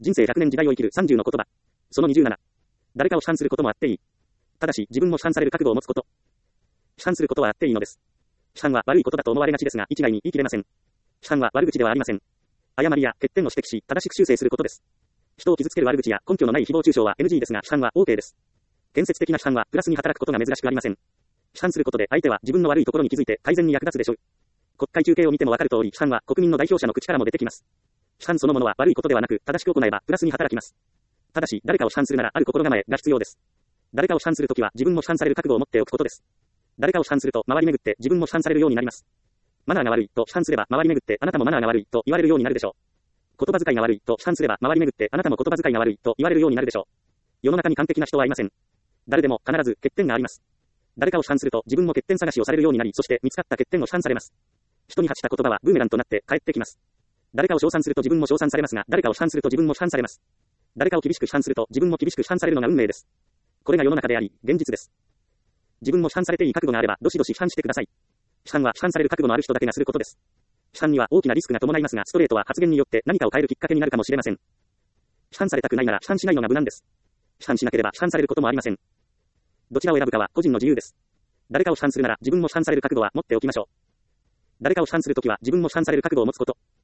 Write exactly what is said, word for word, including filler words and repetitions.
人生ひゃくねん時代を生きるさんじゅうの言葉。そのにじゅうなな。誰かを批判することもあっていい。ただし、自分も批判される覚悟を持つこと。批判することはあっていいのです。批判は悪いことだと思われがちですが、一概に言い切れません。批判は悪口ではありません。誤りや欠点を指摘し、正しく修正することです。人を傷つける悪口や根拠のない誹謗中傷は エヌジー ですが、批判は オーケー です。建設的な批判はプラスに働くことが珍しくありません。批判することで相手は自分の悪いところに気づいて改善に役立つでしょう。国会中継を見てもわかる通り、批判は国民の代表者の口からも出てきます。批判そのものは悪いことではなく、正しく行えばプラスに働きます。ただし、誰かを批判するならある心構えが必要です。誰かを批判するときは自分も批判される覚悟を持っておくことです。誰かを批判すると回り巡って自分も批判されるようになります。マナーが悪いと批判すれば回り巡ってあなたもマナーが悪いと言われるようになるでしょう。言葉遣いが悪いと批判すれば回り巡ってあなたも言葉遣いが悪いと言われるようになるでしょう。世の中に完璧な人はいません。誰でも必ず欠点があります。誰かを批判すると自分も欠点探しをされるようになり、そして見つかった欠点を批判されます。人に発した言葉はブーメランとなって帰ってきます。誰かを称賛すると自分も称賛されますが、誰かを批判すると自分も批判されます。誰かを厳しく批判すると自分も厳しく批判されるのが運命です。これが世の中であり、現実です。自分も批判されていい覚悟があれば、どしどし批判してください。批判は批判される覚悟のある人だけがすることです。批判には大きなリスクが伴いますが、ストレートは発言によって何かを変えるきっかけになるかもしれません。批判されたくないなら批判しないのが無難です。批判しなければ批判されることもありません。どちらを選ぶかは個人の自由です。誰かを批判するなら自分も批判される覚悟は持っておきましょう。誰かを批判するときは自分も批判される覚悟を持つこと。